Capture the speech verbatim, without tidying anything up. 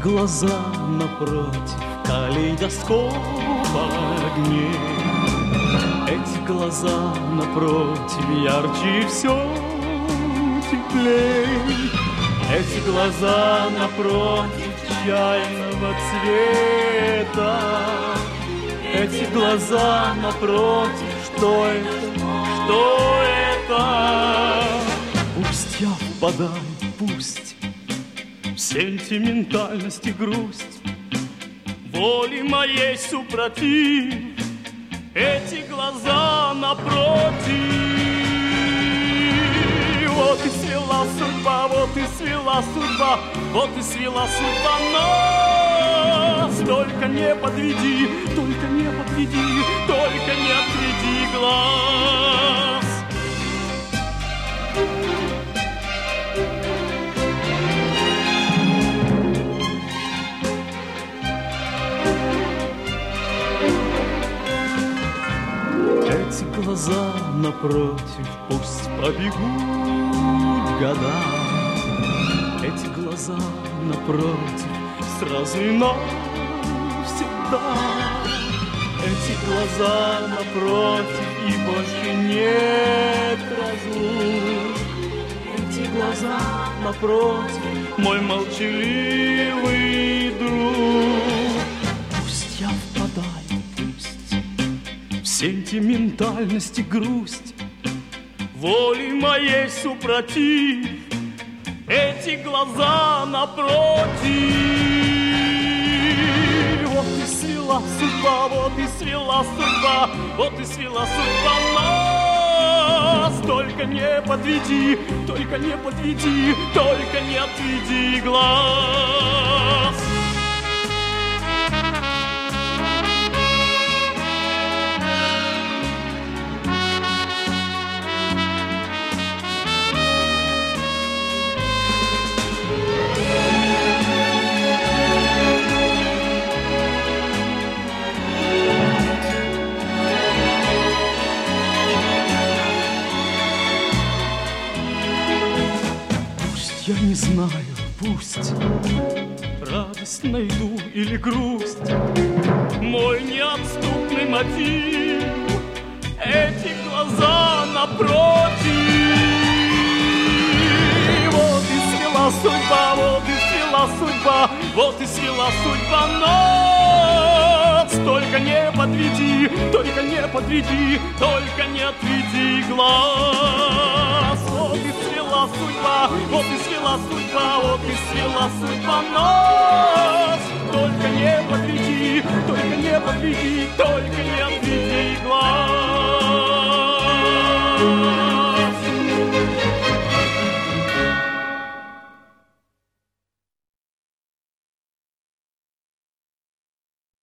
глаза напротив калейдоскопа огней. Эти глаза напротив ярче все теплей. Эти глаза напротив чайного цвета. Эти глаза напротив, что это, что это? Пусть я впадаю, пусть в сентиментальность и грусть, воли моей супротив, эти глаза напротив. Вот и свела судьба, вот и свела судьба, вот и свела судьба нас. Только не подведи, только не подведи, только не отведи глаз. Эти глаза напротив пусть побегут года. Эти глаза напротив сразу и навсегда. Эти глаза напротив и больше нет разлук. Эти глаза напротив мой молчаливый друг. Пусть я впадаю, пусть в сентиментальность и грусть, воли моей супротив, эти глаза напротив. Вот и свела судьба, вот и свела судьба, вот и свела судьба нас. Только не подведи, только не подведи, только не отведи глаз. Я не знаю, пусть радость найду или грусть, мой неотступный мотив, эти глаза напротив. Вот и свела судьба, вот и свела судьба, вот и свела судьба нас. Только не подведи, только не подведи, только не отведи глаз. Вот и свела судьба, вот и свела судьба, вот и свела судьба нас.